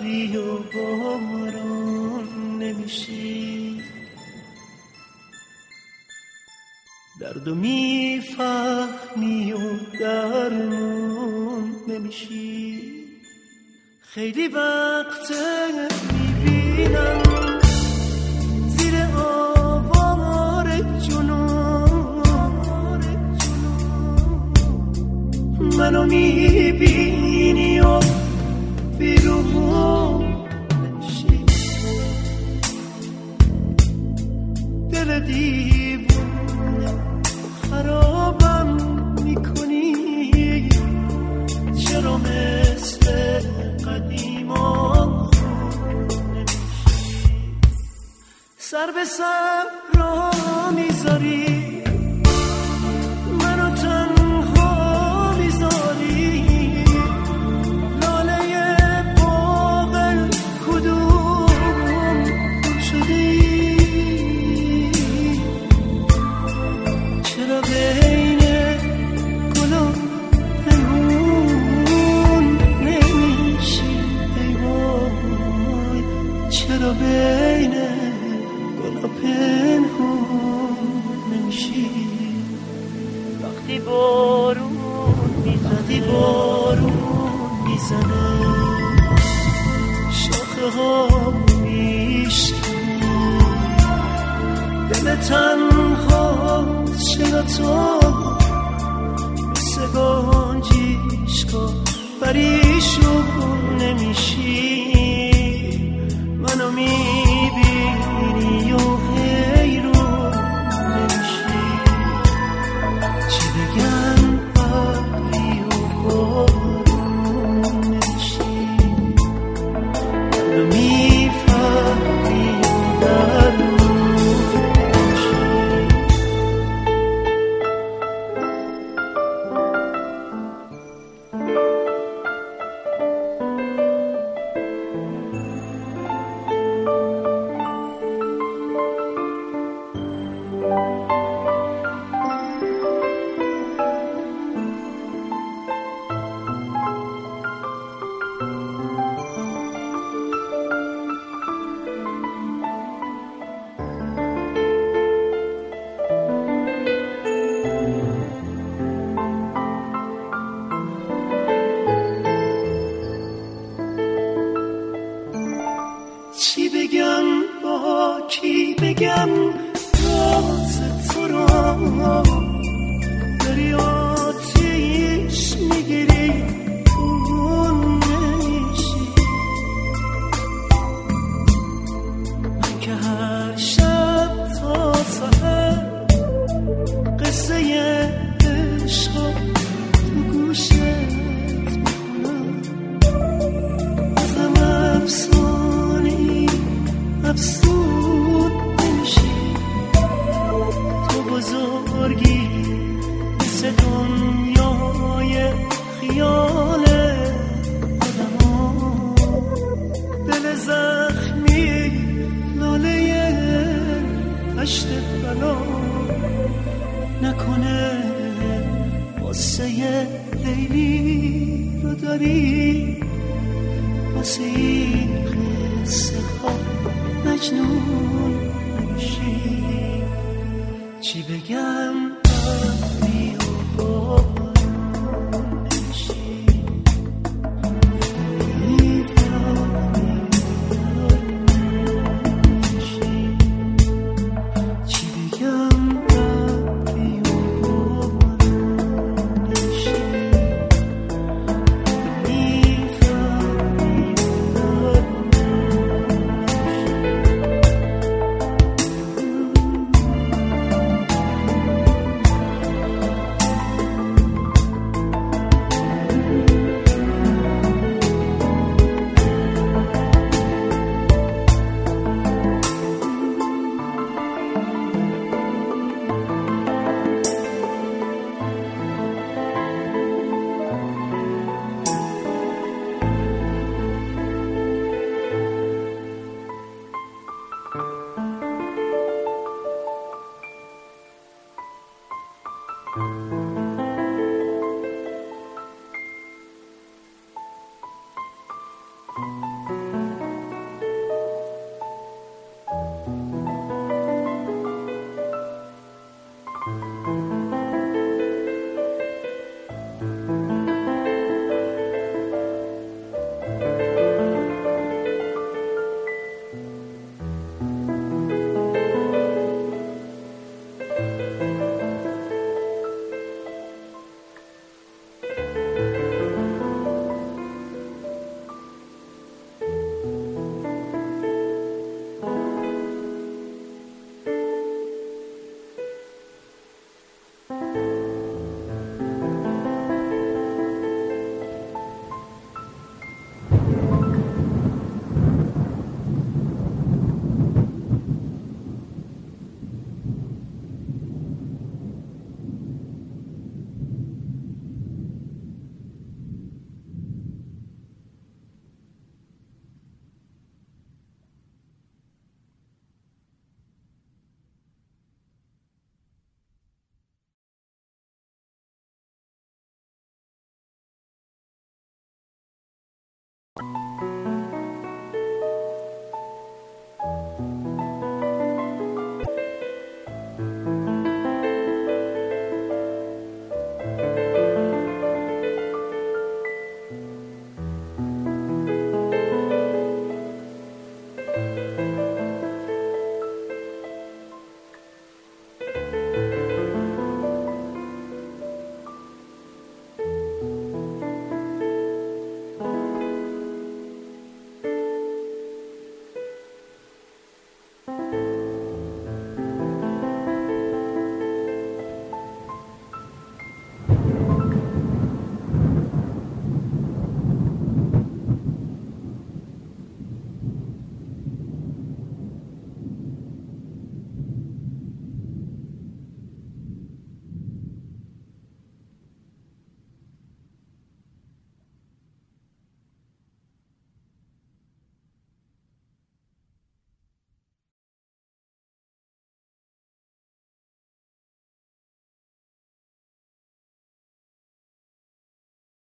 ابری و بارون نمیشی، دردو میفهمی و درمون نمیشی. خیلی وقت میبینم زیر آوار جنون منو میبینی و بیرون نمیشی. دل دیوونه خرابم میکنی، چرا مثل قدیما خوب نمیشی؟ سر به سر را میذاری، منو تنها میذاری، لاله باغ کدوم گل شدی؟ چرا بین گلا پنهون نمیشی؟ ای وای چرا بین گلا پنهون نمیشی؟ وقتی بارون میزنه شاخه ها میشکنه، دل تنها چرا تو مثل گنجیشکا پریشون نمیشی؟ منو میبینی و حیرون نمیشی. چی بگم ابری و بارون نمیشی، منو میفهمی و درمون نمیشی. چی بگم با کی بگم راز تو را؟ داری آتیش میگیری اون نمیشی. من که هر شب تا سحر قصه عشق تو گوشت میکنم، ازم افسون نمیشی. تو بزرگی مثل دنیای خیال آدم ها، دل زخمی لاله هشت بلا نکنه واسه لیلی رو داری، واسه این قصه ها مجنون نمیشی. چی بگم ابری و بارون نمیشی، میفهمی نمیشی. چی بگم ابری و بارون نمیشی، میفهمی